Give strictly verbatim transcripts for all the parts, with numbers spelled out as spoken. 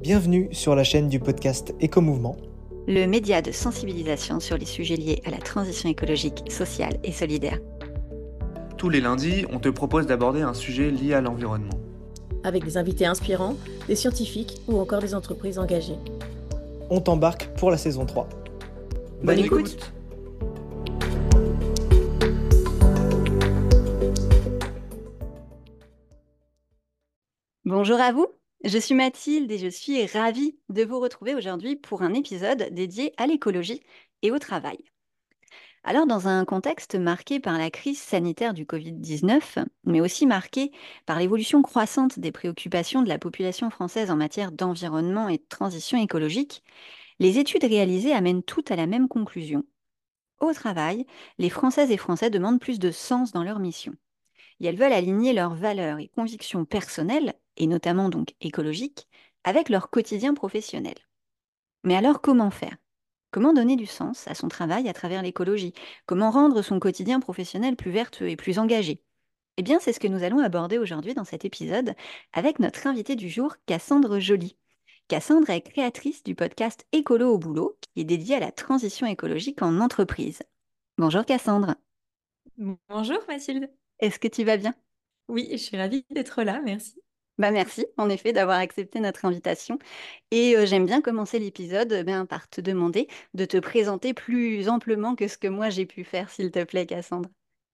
Bienvenue sur la chaîne du podcast Éco-Mouvement. Le média de sensibilisation sur les sujets liés à la transition écologique, sociale et solidaire. Tous les lundis, on te propose d'aborder un sujet lié à l'environnement. Avec des invités inspirants, des scientifiques ou encore des entreprises engagées. On t'embarque pour la saison trois. Bonne, Bonne écoute. écoute Bonjour à vous, je suis Mathilde et je suis ravie de vous retrouver aujourd'hui pour un épisode dédié à l'écologie et au travail. Alors, dans un contexte marqué par la crise sanitaire du covid dix-neuf, mais aussi marqué par l'évolution croissante des préoccupations de la population française en matière d'environnement et de transition écologique, les études réalisées amènent toutes à la même conclusion. Au travail, les Françaises et Français demandent plus de sens dans leur mission. Et elles veulent aligner leurs valeurs et convictions personnelles, et notamment donc écologiques, avec leur quotidien professionnel. Mais alors, comment faire ? Comment donner du sens à son travail à travers l'écologie ? Comment rendre son quotidien professionnel plus vertueux et plus engagé ? Eh bien, c'est ce que nous allons aborder aujourd'hui dans cet épisode avec notre invitée du jour, Cassandre Joly. Cassandre est créatrice du podcast Écolo au boulot, qui est dédié à la transition écologique en entreprise. Bonjour Cassandre. Bonjour Mathilde. Est-ce que tu vas bien ? Oui, je suis ravie d'être là, merci. Bah merci, en effet, d'avoir accepté notre invitation. Et euh, j'aime bien commencer l'épisode euh, ben, par te demander de te présenter plus amplement que ce que moi j'ai pu faire, s'il te plaît, Cassandre.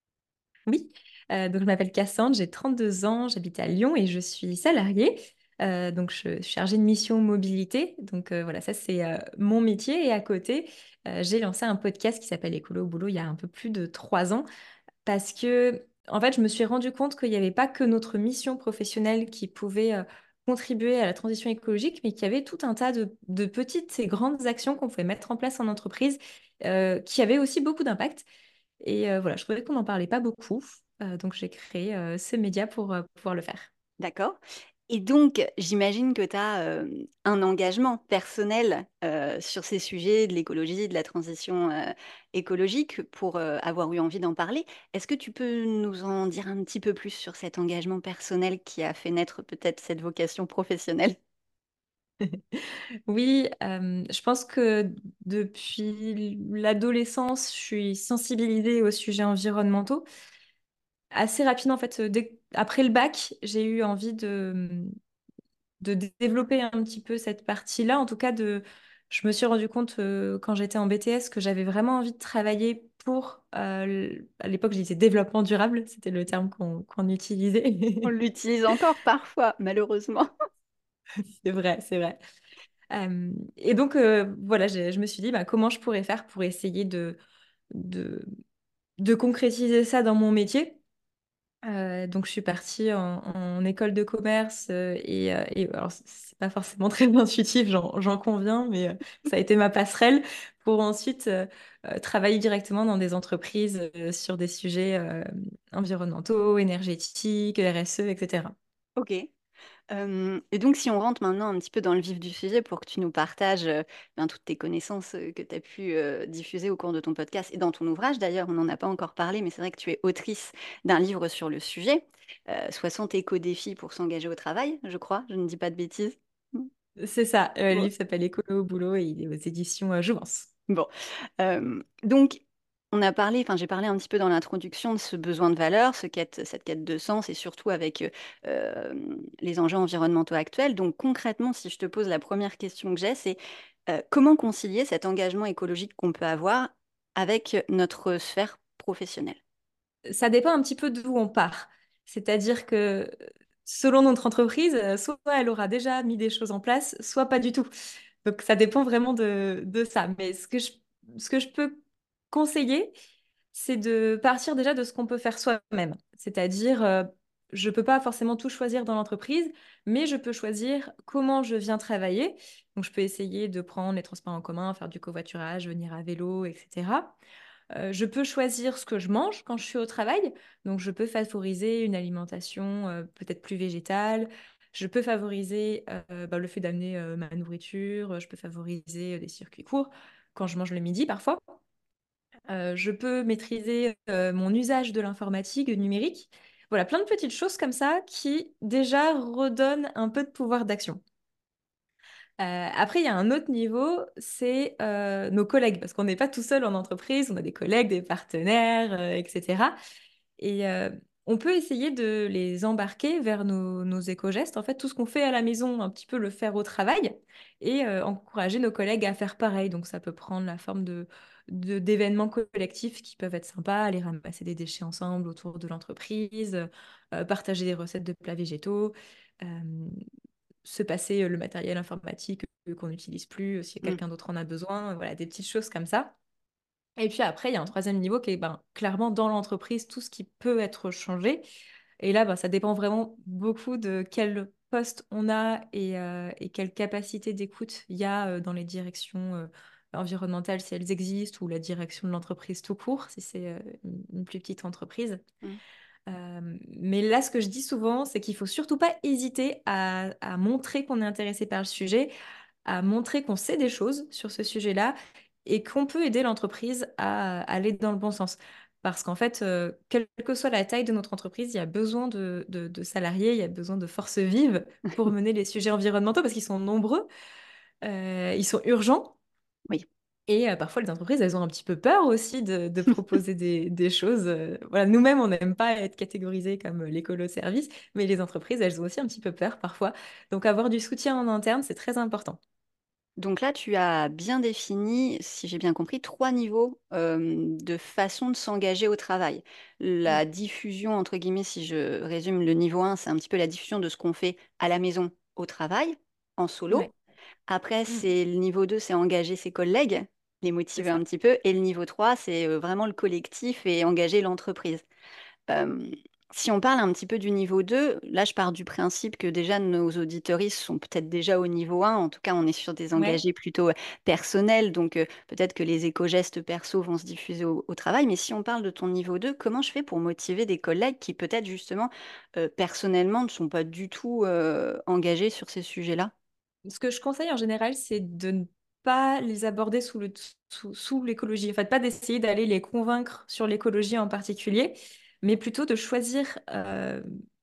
Oui, euh, donc je m'appelle Cassandre, j'ai trente-deux ans, j'habite à Lyon et je suis salariée. Euh, donc je, je suis chargée de mission mobilité. Donc euh, voilà, ça c'est euh, mon métier. Et à côté, euh, j'ai lancé un podcast qui s'appelle Écolo au boulot il y a un peu plus de trois ans parce que en fait, je me suis rendu compte qu'il n'y avait pas que notre mission professionnelle qui pouvait euh, contribuer à la transition écologique, mais qu'il y avait tout un tas de, de petites et grandes actions qu'on pouvait mettre en place en entreprise euh, qui avaient aussi beaucoup d'impact. Et euh, voilà, je trouvais qu'on n'en parlait pas beaucoup. Euh, donc j'ai créé euh, ce média pour euh, pouvoir le faire. D'accord. Et donc, j'imagine que tu as euh, un engagement personnel euh, sur ces sujets de l'écologie, de la transition euh, écologique, pour euh, avoir eu envie d'en parler. Est-ce que tu peux nous en dire un petit peu plus sur cet engagement personnel qui a fait naître peut-être cette vocation professionnelle ? Oui, euh, je pense que depuis l'adolescence, je suis sensibilisée aux sujets environnementaux. Assez rapidement, en fait, dès- après le bac, j'ai eu envie de, de développer un petit peu cette partie-là. En tout cas, de, je me suis rendu compte euh, quand j'étais en B T S que j'avais vraiment envie de travailler pour, euh, l- à l'époque, je disais développement durable, c'était le terme qu'on qu'on On utilisait. l'utilise encore parfois, malheureusement. C'est vrai, c'est vrai. Euh, et donc, euh, voilà, j'ai- je me suis dit, bah, comment je pourrais faire pour essayer de, de, de concrétiser ça dans mon métier. Euh, donc, je suis partie en, en école de commerce euh, et, euh, et alors, c- c'est pas forcément très intuitif, j'en, j'en conviens, mais euh, ça a été ma passerelle pour ensuite euh, euh, travailler directement dans des entreprises euh, sur des sujets euh, environnementaux, énergétiques, R S E, et cetera. Ok. Euh, et donc, si on rentre maintenant un petit peu dans le vif du sujet pour que tu nous partages euh, ben, toutes tes connaissances euh, que tu as pu euh, diffuser au cours de ton podcast et dans ton ouvrage, d'ailleurs, on n'en a pas encore parlé, mais c'est vrai que tu es autrice d'un livre sur le sujet, euh, soixante éco-défis pour s'engager au travail, je crois, je ne dis pas de bêtises. C'est ça, euh, le Bon. livre s'appelle Écolo au boulot et il est aux éditions euh, Jouvence. Bon. Euh, donc, on a parlé, enfin, j'ai parlé un petit peu dans l'introduction de ce besoin de valeur, ce quête, cette quête de sens, et surtout avec euh, euh, les enjeux environnementaux actuels. Donc, concrètement, si je te pose la première question que j'ai, c'est euh, comment concilier cet engagement écologique qu'on peut avoir avec notre sphère professionnelle? Ça dépend un petit peu d'où on part. C'est-à-dire que selon notre entreprise, euh, soit elle aura déjà mis des choses en place, soit pas du tout. Donc ça dépend vraiment de, de ça. Mais ce que je, ce que je peux conseiller, c'est de partir déjà de ce qu'on peut faire soi-même. C'est-à-dire, euh, je ne peux pas forcément tout choisir dans l'entreprise, mais je peux choisir comment je viens travailler. Donc je peux essayer de prendre les transports en commun, faire du covoiturage, venir à vélo, et cetera. Euh, je peux choisir ce que je mange quand je suis au travail. Donc, je peux favoriser une alimentation euh, peut-être plus végétale. Je peux favoriser euh, bah, le fait d'amener euh, ma nourriture. Je peux favoriser euh, des circuits courts quand je mange le midi parfois. Euh, je peux maîtriser euh, mon usage de l'informatique, du numérique. Voilà, plein de petites choses comme ça qui déjà redonnent un peu de pouvoir d'action. Euh, après, il y a un autre niveau, c'est euh, nos collègues, parce qu'on n'est pas tout seul en entreprise, on a des collègues, des partenaires, euh, et cetera. Et euh, on peut essayer de les embarquer vers nos, nos éco-gestes. En fait, tout ce qu'on fait à la maison, un petit peu le faire au travail et euh, encourager nos collègues à faire pareil. Donc, ça peut prendre la forme de, de- d'événements collectifs qui peuvent être sympas, aller ramasser des déchets ensemble autour de l'entreprise, euh, partager des recettes de plats végétaux. euh, Se passer euh, le matériel informatique euh, qu'on n'utilise plus, euh, si Mm. quelqu'un d'autre en a besoin, euh, voilà, des petites choses comme ça. Et puis après, il y a un troisième niveau qui est ben, clairement dans l'entreprise, tout ce qui peut être changé. Et là, ben, ça dépend vraiment beaucoup de quel poste on a et, euh, et quelle capacité d'écoute il y a euh, dans les directions euh, environnementales, si elles existent, ou la direction de l'entreprise tout court, si c'est euh, une une plus petite entreprise. Mm. Euh, mais là, ce que je dis souvent, c'est qu'il faut surtout pas hésiter à, à montrer qu'on est intéressé par le sujet, à montrer qu'on sait des choses sur ce sujet-là et qu'on peut aider l'entreprise à, aller dans le bon sens. Parce qu'en fait, euh, quelle que soit la taille de notre entreprise, il y a besoin de, de- de salariés, il y a besoin de forces vives pour mener les sujets environnementaux parce qu'ils sont nombreux, euh, ils sont urgents. Oui. Et euh, parfois, les entreprises, elles ont un petit peu peur aussi de, de proposer des, des choses. euh, voilà, nous-mêmes, on n'aime pas être catégorisés comme l'écolo-service, mais les entreprises, elles ont aussi un petit peu peur parfois. Donc, avoir du soutien en interne, c'est très important. Donc là, tu as bien défini, si j'ai bien compris, trois niveaux euh, de façon de s'engager au travail. La Oui, diffusion, entre guillemets, si je résume le niveau un, c'est un petit peu la diffusion de ce qu'on fait à la maison au travail, en ouais, solo. Après, mm, c'est le niveau deux, c'est engager ses collègues, les c'est motiver un ça. petit peu. Et le niveau trois, c'est euh, vraiment le collectif et engager l'entreprise. Euh, Si on parle un petit peu du niveau deux, là je pars du principe que déjà nos auditeuristes sont peut-être déjà au niveau un. En tout cas on est sur des Ouais. engagés plutôt euh, personnels, donc euh, peut-être que les éco-gestes perso vont se diffuser au, au travail, mais si on parle de ton niveau deux, comment je fais pour motiver des collègues qui peut-être justement euh, personnellement ne sont pas du tout euh, engagés sur ces sujets-là? Ce que je conseille en général, c'est de ne pas les aborder sous le, sous, sous l'écologie. En fait, pas d'essayer d'aller les convaincre sur l'écologie en particulier, mais plutôt de choisir euh,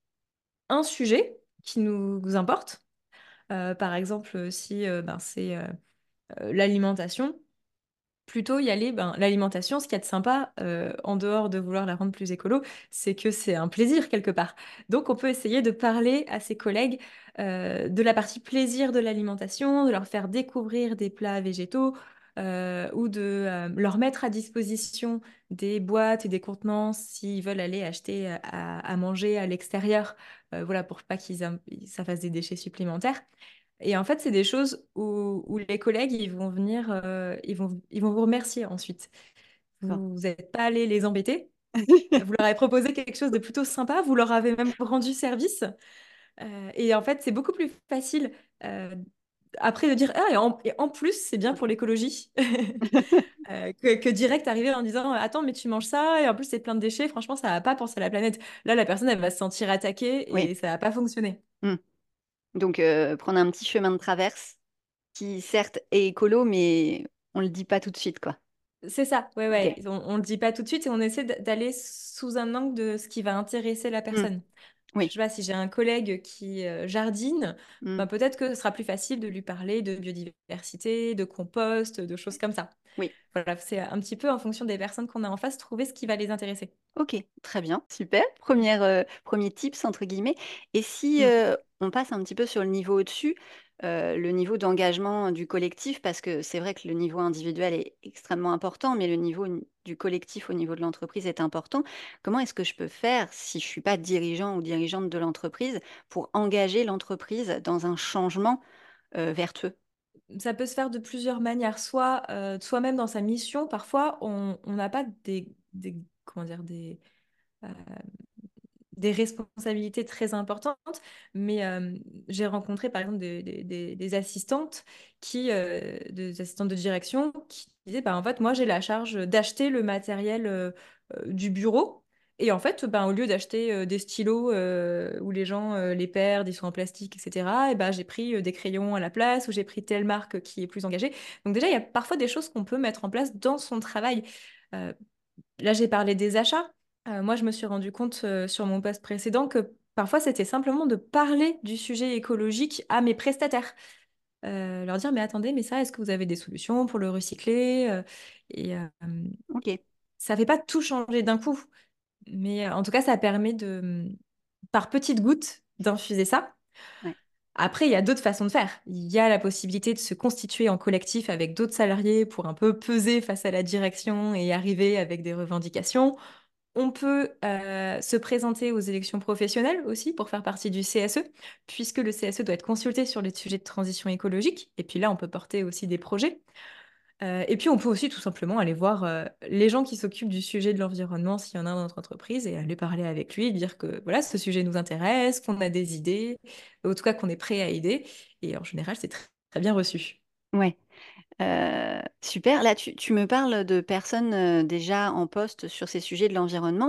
un sujet qui nous importe. Euh, par exemple, si euh, ben, c'est euh, euh, l'alimentation, plutôt y aller, ben, l'alimentation, ce qu'il y a de sympa, euh, en dehors de vouloir la rendre plus écolo, c'est que c'est un plaisir quelque part. Donc on peut essayer de parler à ses collègues euh, de la partie plaisir de l'alimentation, de leur faire découvrir des plats végétaux, euh, ou de euh, leur mettre à disposition des boîtes et des contenants s'ils veulent aller acheter à, à manger à l'extérieur, euh, voilà, pour pas qu'ils am- ça fasse des déchets supplémentaires. Et en fait, c'est des choses où, où les collègues, ils vont venir, euh, ils vont, ils vont vous remercier ensuite. D'accord. Vous n'êtes pas allé les embêter. Vous leur avez proposé quelque chose de plutôt sympa. Vous leur avez même rendu service. Euh, et en fait, c'est beaucoup plus facile euh, après de dire ah, et en, et en plus, c'est bien pour l'écologie. Euh, que, que direct arriver en disant attends, mais tu manges ça et en plus, c'est plein de déchets. Franchement, ça va pas penser à la planète. Là, la personne, elle va se sentir attaquée Oui. et ça va pas fonctionner. Hmm. Donc euh, prendre un petit chemin de traverse qui certes est écolo, mais on le dit pas tout de suite, quoi. C'est ça, ouais, Ok. ouais. On, on le dit pas tout de suite et on essaie d- d'aller sous un angle de ce qui va intéresser la Hmm. personne. Je Oui. sais pas, si j'ai un collègue qui euh, jardine, Hmm. ben peut-être que ce sera plus facile de lui parler de biodiversité, de compost, de choses comme ça. Oui. Voilà, c'est un petit peu en fonction des personnes qu'on a en face, trouver ce qui va les intéresser. Ok, très bien, super. Première, euh, premier tips, entre guillemets. Et si Mm. euh, on passe un petit peu sur le niveau au-dessus, euh, le niveau d'engagement du collectif, parce que c'est vrai que le niveau individuel est extrêmement important, mais le niveau n- du collectif au niveau de l'entreprise est important. Comment est-ce que je peux faire, si je ne suis pas dirigeant ou dirigeante de l'entreprise, pour engager l'entreprise dans un changement euh, vertueux? Ça peut se faire de plusieurs manières, soit euh, soi-même dans sa mission, parfois on on n'a pas des, des, comment dire, des, euh, des responsabilités très importantes, mais euh, j'ai rencontré par exemple des, des- des- des assistantes qui, euh, des assistantes de direction qui disaient, bah, en fait, moi j'ai la charge d'acheter le matériel euh, euh, du bureau. Et en fait, ben, au lieu d'acheter euh, des stylos euh, où les gens euh, les perdent, ils sont en plastique, et cetera, et ben, j'ai pris euh, des crayons à la place ou j'ai pris telle marque qui est plus engagée. Donc déjà, il y a parfois des choses qu'on peut mettre en place dans son travail. Euh, Là, j'ai parlé des achats. Euh, moi, je me suis rendu compte euh, sur mon poste précédent que parfois, c'était simplement de parler du sujet écologique à mes prestataires. euh, leur dire, mais attendez, mais ça, est-ce que vous avez des solutions pour le recycler? Euh, Et euh, Ok, ça ne fait pas tout changer d'un coup, mais euh, en tout cas, ça permet de, par petites gouttes, d'infuser ça. ouais. Après, il y a d'autres façons de faire. Il y a la possibilité de se constituer en collectif avec d'autres salariés pour un peu peser face à la direction et arriver avec des revendications. On peut euh, se présenter aux élections professionnelles aussi pour faire partie du C S E, puisque le C S E doit être consulté sur les sujets de transition écologique. Et puis là, on peut porter aussi des projets. Euh, et puis, on peut aussi tout simplement aller voir euh, les gens qui s'occupent du sujet de l'environnement, s'il y en a dans notre entreprise, et aller parler avec lui, dire que voilà, ce sujet nous intéresse, qu'on a des idées, en tout cas qu'on est prêt à aider. Et en général, c'est tr- très bien reçu. Ouais. Euh, super. Là, tu, tu me parles de personnes euh, déjà en poste sur ces sujets de l'environnement.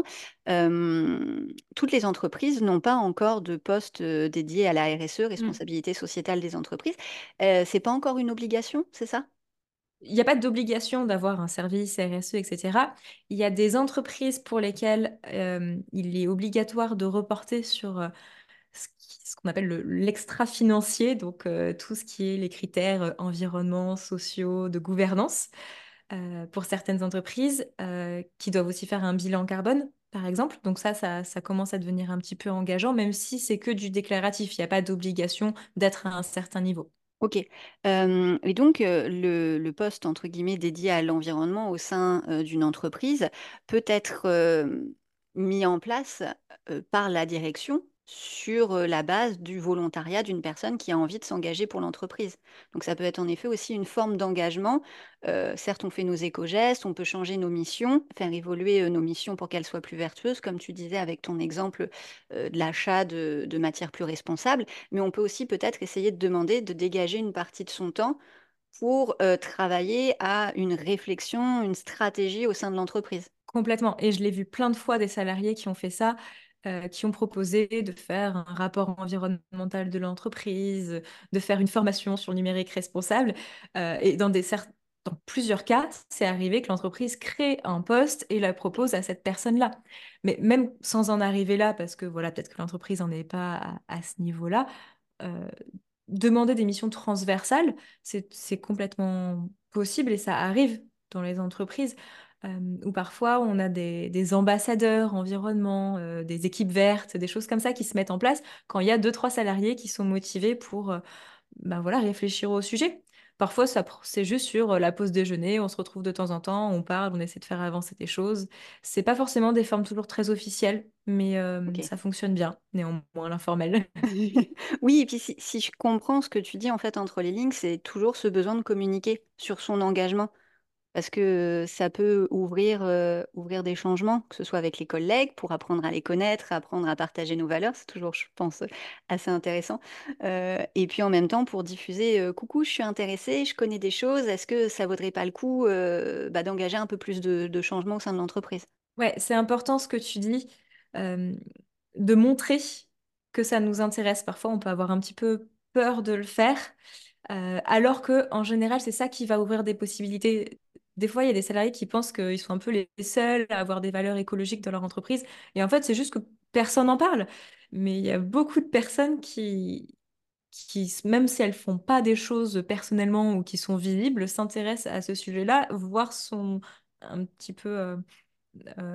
Euh, toutes les entreprises n'ont pas encore de poste euh, dédié à la R S E, Mm. responsabilité sociétale des entreprises. Euh, c'est pas encore une obligation, c'est ça? Il n'y a pas d'obligation d'avoir un service R S E, et cetera. Il y a des entreprises pour lesquelles euh, il est obligatoire de reporter sur euh, ce qui- ce qu'on appelle le- l'extra-financier, donc euh, tout ce qui est les critères euh, environnement, sociaux, de gouvernance. Euh, pour certaines entreprises euh, qui doivent aussi faire un bilan carbone, par exemple. Donc ça, ça, ça commence à devenir un petit peu engageant, même si c'est que du déclaratif. Il n'y a pas d'obligation d'être à un certain niveau. Ok. Euh, et donc, euh, le, le poste, entre guillemets, dédié à l'environnement au sein euh, d'une entreprise peut être euh, mis en place euh, par la direction sur euh, la base du volontariat d'une personne qui a envie de s'engager pour l'entreprise. Donc, ça peut être en effet aussi une forme d'engagement. Euh, certes, on fait nos éco-gestes, on peut changer nos missions, faire évoluer euh, nos missions pour qu'elles soient plus vertueuses, comme tu disais avec ton exemple euh, de l'achat de de matières plus responsables, mais on peut aussi peut-être essayer de demander de dégager une partie de son temps pour euh, travailler à une réflexion, une stratégie au sein de l'entreprise. Complètement. Et je l'ai vu plein de fois des salariés qui ont fait ça, euh, qui ont proposé de faire un rapport environnemental de l'entreprise, de faire une formation sur le numérique responsable. Euh, et dans des cer- dans plusieurs cas, c'est arrivé que l'entreprise crée un poste et la propose à cette personne-là. Mais même sans en arriver là, parce que voilà, peut-être que l'entreprise n'en est pas à, à ce niveau-là, euh, demander des missions transversales, c'est, c'est complètement possible et ça arrive dans les entreprises euh, où parfois on a des, des ambassadeurs environnement, euh, des équipes vertes, des choses comme ça qui se mettent en place quand il y a deux, trois salariés qui sont motivés pour euh, ben voilà, réfléchir au sujet. Parfois, ça, pr- c'est juste sur euh, la pause déjeuner, on se retrouve de temps en temps, on parle, on essaie de faire avancer des choses. C'est pas forcément des formes toujours très officielles, mais euh, Ok. ça fonctionne bien, néanmoins l'informel. Oui, et puis si, si je comprends ce que tu dis en fait entre les lignes, c'est toujours ce besoin de communiquer sur son engagement. Parce que ça peut ouvrir, euh, ouvrir des changements, que ce soit avec les collègues, pour apprendre à les connaître, apprendre à partager nos valeurs. C'est toujours, je pense, assez intéressant. Euh, et puis en même temps, pour diffuser, euh, coucou, je suis intéressée, je connais des choses, est-ce que ça vaudrait pas le coup euh, bah, d'engager un peu plus de, de changements au sein de l'entreprise? Ouais, c'est important ce que tu dis, euh, de montrer que ça nous intéresse. Parfois, on peut avoir un petit peu peur de le faire, euh, alors que en général, c'est ça qui va ouvrir des possibilités. Des fois, il y a des salariés qui pensent qu'ils sont un peu les seuls à avoir des valeurs écologiques dans leur entreprise, et en fait, c'est juste que personne n'en parle. Mais il y a beaucoup de personnes qui, qui, même si elles font pas des choses personnellement ou qui sont visibles, s'intéressent à ce sujet-là, voire sont un petit peu euh, euh,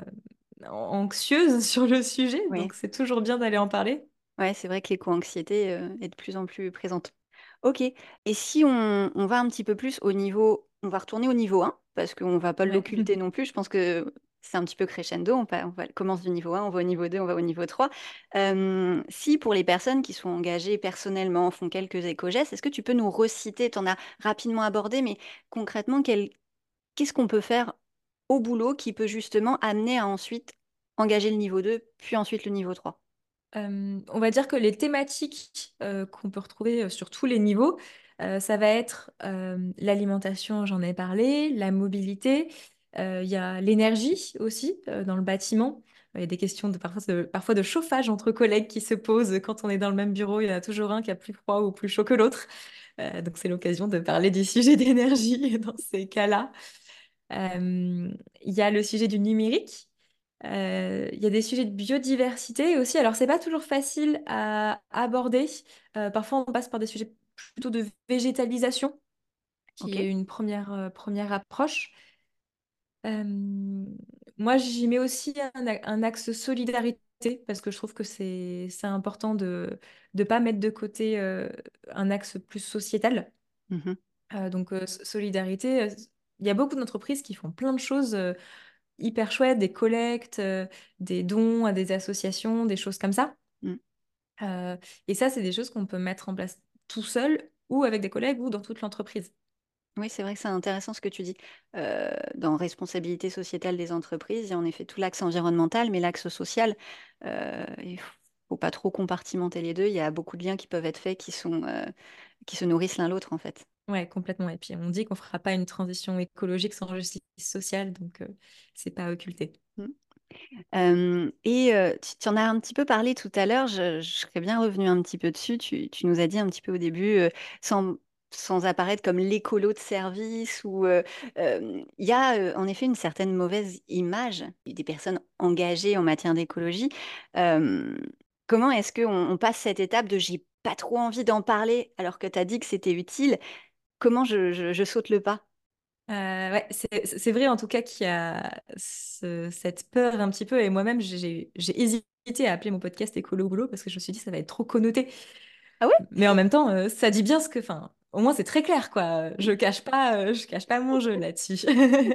anxieuse sur le sujet, Oui. donc c'est toujours bien d'aller en parler. Ouais, c'est vrai que l'éco-anxiété euh, est de plus en plus présente. Ok. Et si on, on va un petit peu plus au niveau, on va retourner au niveau un, parce qu'on ne va pas Ouais. l'occulter non plus. Je pense que c'est un petit peu crescendo. On, pa- on va, commence du niveau un, on va au niveau deux, on va au niveau trois. Euh, si pour les personnes qui sont engagées personnellement, font quelques éco-gestes, est-ce que tu peux nous reciter, tu en as rapidement abordé, mais concrètement, quel- qu'est-ce qu'on peut faire au boulot qui peut justement amener à ensuite engager le niveau deux, puis ensuite le niveau trois? Euh, on va dire que les thématiques euh, qu'on peut retrouver euh, sur tous les niveaux, euh, ça va être euh, l'alimentation, j'en ai parlé, la mobilité, euh, il y a l'énergie aussi euh, dans le bâtiment. Il y a des questions de parfois, de parfois de chauffage entre collègues qui se posent quand on est dans le même bureau. Il y en a toujours un qui a plus froid ou plus chaud que l'autre. Euh, donc c'est l'occasion de parler du sujet d'énergie dans ces cas-là. Euh, Il y a le sujet du numérique. Euh, Il y a des sujets de biodiversité aussi. Alors, c'est pas toujours facile à aborder. Euh, parfois, on passe par des sujets plutôt de végétalisation, qui est Ok. une première, euh, première approche. Euh, Moi, j'y mets aussi un, a- un axe solidarité parce que je trouve que c'est c'est important de ne pas mettre de côté euh, un axe plus sociétal. Mhm. Euh, donc, euh, s- solidarité, euh, il y a beaucoup d'entreprises qui font plein de choses euh, hyper chouettes, des collectes, euh, des dons à des associations, des choses comme ça. Mm. Euh, et ça, c'est des choses qu'on peut mettre en place tout seul ou avec des collègues ou dans toute l'entreprise. Oui, c'est vrai que c'est intéressant ce que tu dis. Euh, dans responsabilité sociétale des entreprises, il y a en effet tout l'axe environnemental, mais l'axe social, euh, il faut pas trop compartimenter les deux. Il y a beaucoup de liens qui peuvent être faits qui sont, euh, qui se nourrissent l'un l'autre, en fait. Ouais, complètement. Et puis, on dit qu'on fera pas une transition écologique sans justice sociale, donc euh, c'est pas occulté. Mm. Euh, et euh, tu, tu en as un petit peu parlé tout à l'heure, je, je serais bien revenue un petit peu dessus. Tu, tu nous as dit un petit peu au début, euh, sans, sans apparaître comme l'écolo de service, ou euh, euh, il y a euh, en effet une certaine mauvaise image des personnes engagées en matière d'écologie. Euh, Comment est-ce qu'on on passe cette étape de j'ai pas trop envie d'en parler alors que tu as dit que c'était utile? Comment je, je- je saute le pas? Euh, ouais, c'est c'est vrai en tout cas qu'il y a ce- cette peur un petit peu. Et moi-même, j'ai j'ai- j'ai hésité à appeler mon podcast Écolo Boulot parce que je me suis dit ça va être trop connoté. Ah ouais? Mais en même temps, euh, ça dit bien ce que. Enfin, au moins, c'est très clair, quoi. Je cache pas, euh, je cache pas mon jeu là-dessus.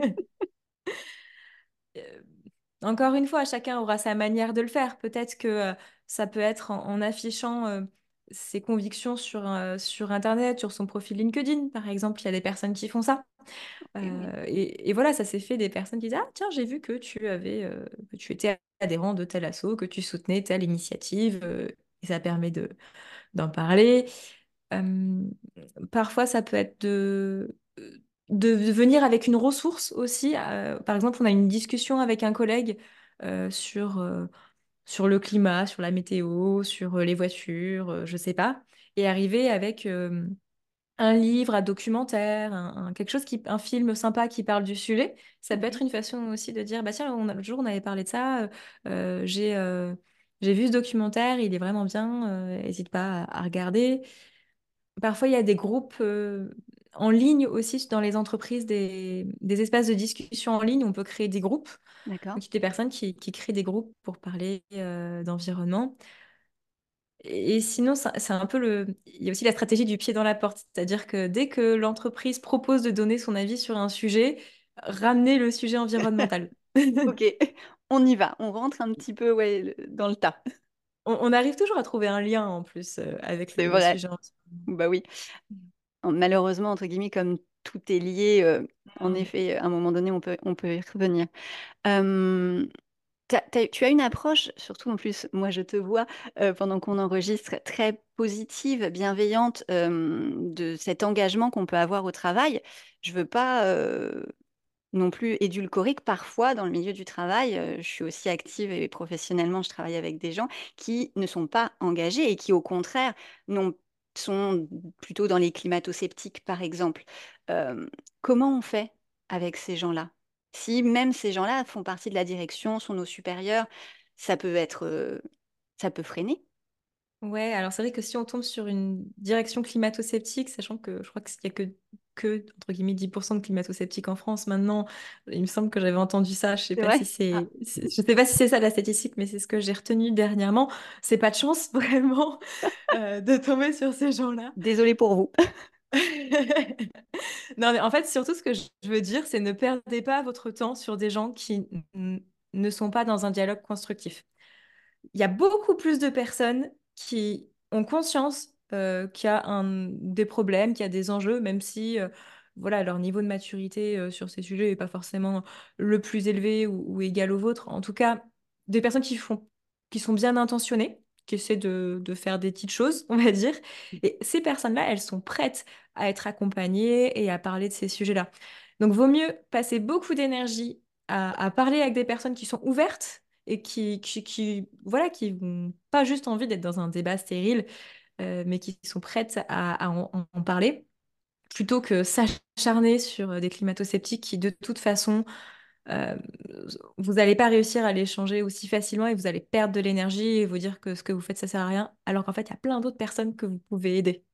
Euh, Encore une fois, chacun aura sa manière de le faire. Peut-être que euh, ça peut être en, en affichant euh, ses convictions sur, euh, sur Internet, sur son profil LinkedIn, par exemple. Il y a des personnes qui font ça. Eh oui. Euh, et, et voilà, ça s'est fait des personnes qui disent, ah tiens, j'ai vu que tu avais, euh, que tu étais adhérent de tel asso, que tu soutenais telle initiative, euh, et ça permet de, d'en parler. Euh, Parfois, ça peut être de, de venir avec une ressource aussi. Euh, par exemple, on a une discussion avec un collègue euh, sur, euh, sur le climat, sur la météo, sur euh, les voitures, euh, je sais pas, et arriver avec euh, un livre, un documentaire, un, un- quelque chose qui, un film sympa qui parle du sujet. Ça peut être Mhm. une façon aussi de dire, bah tiens, on a- l'autre jour on avait parlé de ça, euh, euh, j'ai euh, j'ai vu ce documentaire, il est vraiment bien, n'hésite pas à, à regarder. Parfois, il y a des groupes euh, en ligne aussi dans les entreprises, des, des espaces de discussion en ligne. On peut créer des groupes. D'accord. Donc, il y a des personnes qui, qui créent des groupes pour parler euh, d'environnement. Et, et sinon, ça- c'est un peu le... Il y a aussi la stratégie du pied dans la porte. C'est-à-dire que dès que l'entreprise propose de donner son avis sur un sujet, ramener le sujet environnemental. Ok, on y va, on rentre un petit peu ouais, le- dans le tas. On, on arrive toujours à trouver un lien en plus euh, avec le, C'est le vrai. sujet environnemental. Bah oui. Malheureusement, entre guillemets, comme tout est lié, euh, en effet, à un moment donné, on peut, on peut y revenir. Euh, t'as- t'as- tu as une approche, surtout en plus, moi je te vois euh, pendant qu'on enregistre, très positive, bienveillante euh, de cet engagement qu'on peut avoir au travail. Je veux pas euh, non plus édulcorée que parfois dans le milieu du travail, euh, je suis aussi active et professionnellement, je travaille avec des gens qui ne sont pas engagés et qui au contraire non, sont plutôt dans les climato-sceptiques par exemple. Euh, Comment on fait avec ces gens-là? Si même ces gens-là font partie de la direction, sont nos supérieurs, ça peut être, euh, ça peut freiner. Ouais, alors c'est vrai que si on tombe sur une direction climato-sceptique, sachant que je crois qu'il n'y a que, que, entre guillemets, dix pour cent de climato-sceptiques en France maintenant, il me semble que j'avais entendu ça, je sais C'est pas si vrai? c'est, c'est- je sais pas si c'est ça la statistique, mais c'est ce que j'ai retenu dernièrement. C'est pas de chance, vraiment, euh, de tomber sur ces gens-là. Désolée pour vous. Non, mais en fait, surtout ce que je veux dire, c'est ne perdez pas votre temps sur des gens qui n- ne sont pas dans un dialogue constructif. Il y a beaucoup plus de personnes qui ont conscience euh, qu'il y a un- des problèmes, qu'il y a des enjeux, même si euh, voilà, leur niveau de maturité euh, sur ces sujets n'est pas forcément le plus élevé ou, ou égal au vôtre. En tout cas, des personnes qui font, qui sont bien intentionnées, qui essaient de, de faire des petites choses, on va dire. Et ces personnes-là, elles sont prêtes à être accompagnées et à parler de ces sujets-là. Donc, vaut mieux passer beaucoup d'énergie à, à parler avec des personnes qui sont ouvertes et qui, qui, qui, voilà, qui n'ont pas juste envie d'être dans un débat stérile, euh, mais qui sont prêtes à, à en, en parler, plutôt que s'acharner sur euh, des climato-sceptiques qui, de toute façon, euh, vous n'allez pas réussir à les changer aussi facilement et vous allez perdre de l'énergie et vous dire que ce que vous faites, ça sert à rien, alors qu'en fait, il y a plein d'autres personnes que vous pouvez aider.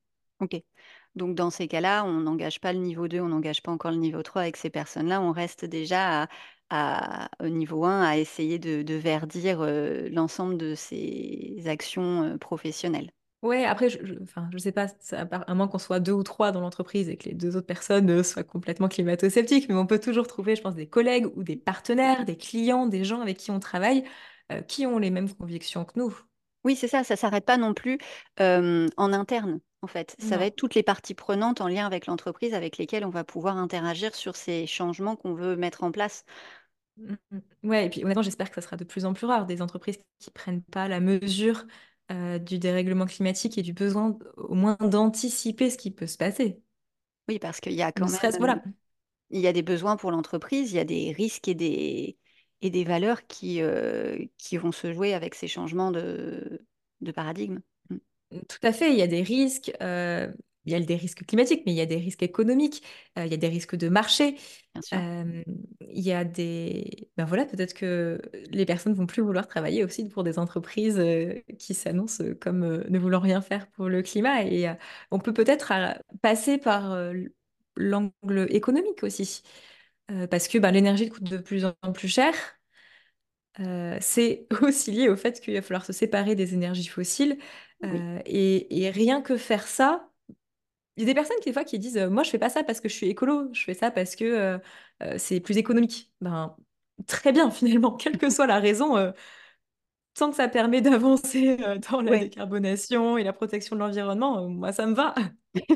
Ok. Donc dans ces cas-là, on n'engage pas le niveau deux, on n'engage pas encore le niveau trois avec ces personnes-là, on reste déjà à- à- au niveau un à essayer de, de verdir euh, l'ensemble de ces actions euh, professionnelles. Ouais, après, je, je, enfin, je sais pas, ça- à part- à moins qu'on soit deux ou trois dans l'entreprise et que les deux autres personnes euh, soient complètement climato-sceptiques, mais on peut toujours trouver, je pense, des collègues ou des partenaires, des clients, des gens avec qui on travaille, euh, qui ont les mêmes convictions que nous. Oui, c'est ça, ça s'arrête pas non plus euh, en interne, en fait. Ça va Non. être toutes les parties prenantes en lien avec l'entreprise avec lesquelles on va pouvoir interagir sur ces changements qu'on veut mettre en place. Mm, mm. Ouais, et puis honnêtement, j'espère que ça sera de plus en plus rare, des entreprises qui prennent pas la mesure euh, du dérèglement climatique et du besoin au moins d'anticiper ce qui peut se passer. Oui, parce qu'il y a Ne quand même, serait-ce, euh, voilà. il y a des besoins pour l'entreprise, il y a des risques et des, et des valeurs qui, euh, qui vont se jouer avec ces changements de, de paradigme. Mm, Tout à fait, il y a des risques, euh, il y a des risques climatiques, mais il y a des risques économiques, euh, il y a des risques de marché, bien sûr. euh, il y a des... Ben voilà, peut-être que les personnes vont plus vouloir travailler aussi pour des entreprises euh, qui s'annoncent comme euh, ne voulant rien faire pour le climat. Et euh, on peut peut-être euh, passer par euh, l'angle économique aussi, euh, parce que ben, l'énergie coûte de plus en plus cher. Euh, c'est aussi lié au fait qu'il va falloir se séparer des énergies fossiles. Oui. Euh, et, et rien que faire ça, il y a des personnes qui, des fois qui disent euh, moi je fais pas ça parce que je suis écolo, je fais ça parce que euh, euh, c'est plus économique. Ben, très bien finalement, quelle que soit la raison, euh, tant que ça permet d'avancer euh, dans la Ouais, décarbonation et la protection de l'environnement, euh, moi ça me va.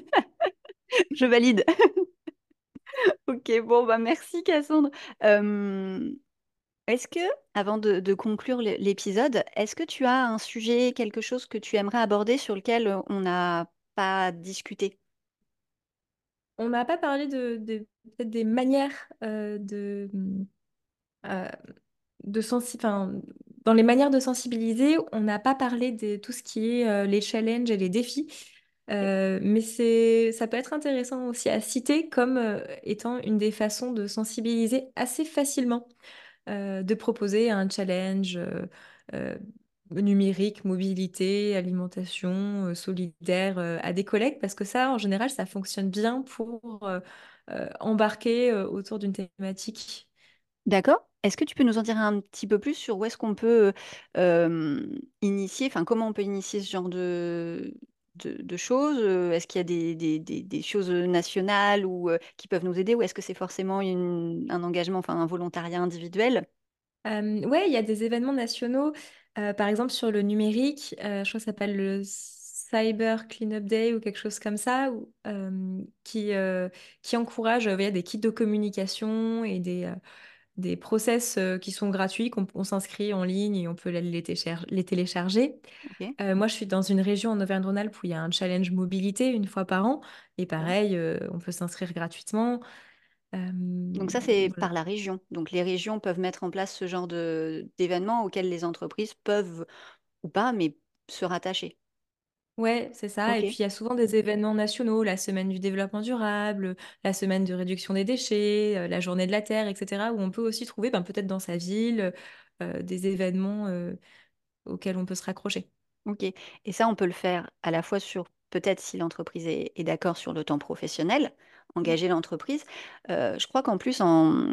je valide. Ok, bon, bah merci Cassandre. Euh, est-ce que, avant de, de conclure l- l'épisode, est-ce que tu as un sujet, quelque chose que tu aimerais aborder sur lequel euh, on n'a pas discuté? On n'a pas parlé de, de- peut-être des manières euh, de, euh, de sensi- enfin, dans les manières de sensibiliser, on n'a pas parlé de tout ce qui est euh, les challenges et les défis. Euh, mais c'est, ça peut être intéressant aussi à citer comme euh, étant une des façons de sensibiliser assez facilement, euh, de proposer un challenge euh, euh, numérique, mobilité, alimentation, euh, solidaire euh, à des collègues, parce que ça, en général, ça fonctionne bien pour euh, euh, embarquer euh, autour d'une thématique. D'accord. Est-ce que tu peux nous en dire un petit peu plus sur où est-ce qu'on peut euh, initier, enfin comment on peut initier ce genre de, de, de choses? Euh, Est-ce qu'il y a des, des- des- des choses nationales ou euh, qui peuvent nous aider ou est-ce que c'est forcément une- un engagement, enfin un volontariat individuel? Euh, ouais, il y a des événements nationaux, euh, par exemple sur le numérique, euh, je crois que ça s'appelle le Cyber Cleanup Day ou quelque chose comme ça, ou, euh, qui, euh, qui encourage euh, voilà, des kits de communication et des, euh, des process euh, qui sont gratuits, qu'on on s'inscrit en ligne et on peut les, les téléchar- les télécharger. Ok. Euh, moi, je suis dans une région en Auvergne-Rhône-Alpes où il y a un challenge mobilité une fois par an, et D'accord. pareil, euh, on peut s'inscrire gratuitement. Euh, Donc ça, c'est voilà. par la région. Donc les régions peuvent mettre en place ce genre de d'événements auxquels les entreprises peuvent ou pas, mais se rattacher. Ouais, c'est ça. Et puis Ok. il y a souvent des événements nationaux, la semaine du développement durable, la semaine de réduction des déchets, euh, la journée de la Terre, et cetera, où on peut aussi trouver, ben, peut-être dans sa ville, euh, des événements euh, auxquels on peut se raccrocher. Ok. Et ça, on peut le faire à la fois sur, peut-être si l'entreprise est, est d'accord sur le temps professionnel, engager l'entreprise. Euh, je crois qu'en plus, en,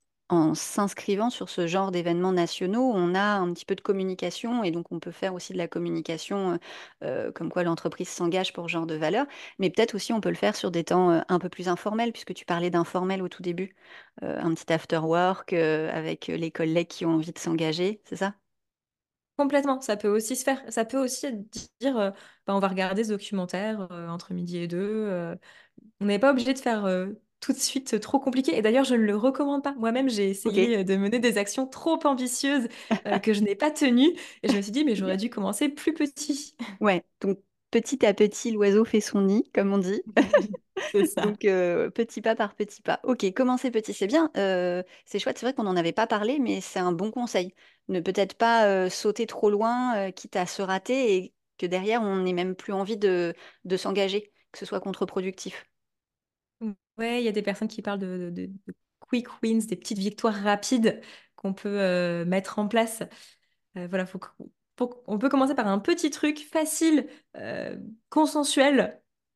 en s'inscrivant sur ce genre d'événements nationaux, on a un petit peu de communication et donc on peut faire aussi de la communication euh, euh, comme quoi l'entreprise s'engage pour ce genre de valeur. Mais peut-être aussi on peut le faire sur des temps euh, un peu plus informels, puisque tu parlais d'informel au tout début. Euh, un petit after work euh, avec les collègues qui ont envie de s'engager, c'est ça? Complètement, ça peut aussi se faire. Ça peut aussi dire, euh, ben, on va regarder ce documentaire euh, entre midi et deux. euh, On n'est pas obligé de faire euh, tout de suite euh, trop compliqué. Et d'ailleurs, je ne le recommande pas. Moi-même, j'ai Ok. essayé euh, de mener des actions trop ambitieuses euh, que je n'ai pas tenues. Et je me suis dit, mais j'aurais dû commencer plus petit. Ouais, donc petit à petit, l'oiseau fait son nid, comme on dit. C'est ça. Donc euh, petit pas par petit pas. Ok, commencer petit, c'est bien. Euh, c'est chouette, c'est vrai qu'on n'en avait pas parlé, mais c'est un bon conseil. Ne peut-être pas euh, sauter trop loin, euh, quitte à se rater et que derrière, on n'ait même plus envie de, de s'engager, que ce soit contre-productif. Ouais, il y a des personnes qui parlent de, de- de- de quick wins, des petites victoires rapides qu'on peut euh, mettre en place. Euh, voilà, faut, que- faut- on peut commencer par un petit truc facile, euh, consensuel.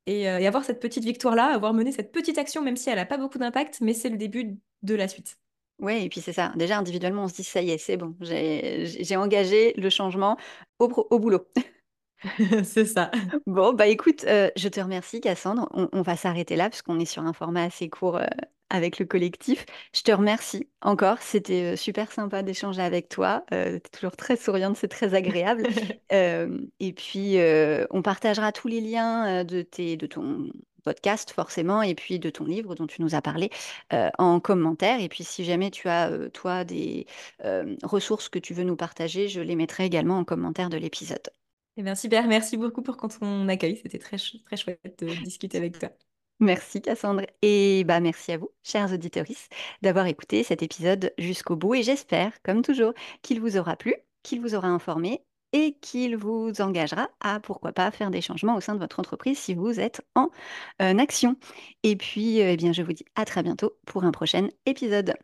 et, euh, et avoir cette petite victoire-là, avoir mené cette petite action, même si elle n'a pas beaucoup d'impact, mais c'est le début de la suite. Ouais, et puis c'est ça. Déjà, individuellement, on se dit, ça y est, c'est bon, j'ai j'ai- j'ai engagé le changement au, pro- au boulot. C'est ça. Bon, bah écoute, euh, je te remercie, Cassandre. On, on va s'arrêter là, parce qu'on est sur un format assez court euh, avec le collectif. Je te remercie encore. C'était euh, super sympa d'échanger avec toi. Euh, t'es toujours très souriante, c'est très agréable. Euh, et puis, euh, on partagera tous les liens euh, de tes, de ton podcast, forcément, et puis de ton livre dont tu nous as parlé euh, en commentaire. Et puis, si jamais tu as, euh, toi, des euh, ressources que tu veux nous partager, je les mettrai également en commentaire de l'épisode. Eh bien, super, merci beaucoup pour ton accueil. C'était très, ch- très chouette de discuter avec toi. Merci Cassandre. Et bah merci à vous, chers auditeurs, d'avoir écouté cet épisode jusqu'au bout. Et j'espère, comme toujours, qu'il vous aura plu, qu'il vous aura informé et qu'il vous engagera à, pourquoi pas, faire des changements au sein de votre entreprise si vous êtes en euh, action. Et puis, euh, eh bien, je vous dis à très bientôt pour un prochain épisode.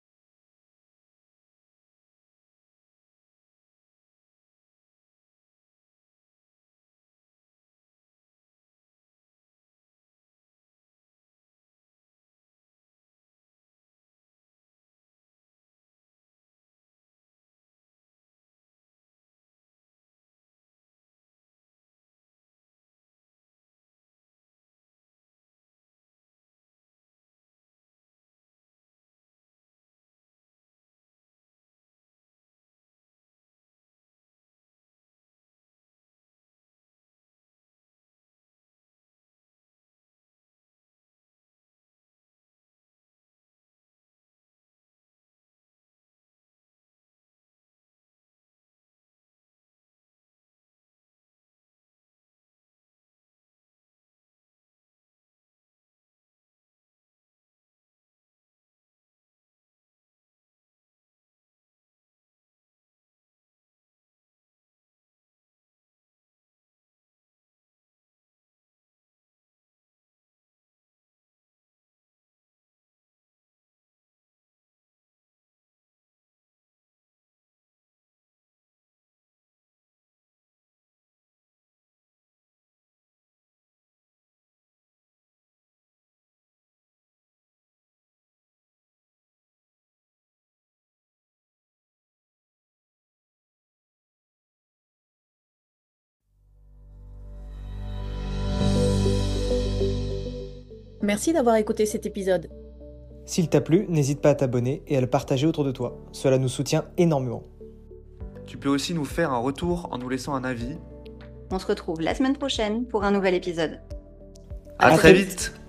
Merci d'avoir écouté cet épisode. S'il t'a plu, n'hésite pas à t'abonner et à le partager autour de toi. Cela nous soutient énormément. Tu peux aussi nous faire un retour en nous laissant un avis. On se retrouve la semaine prochaine pour un nouvel épisode. À, À très très vite.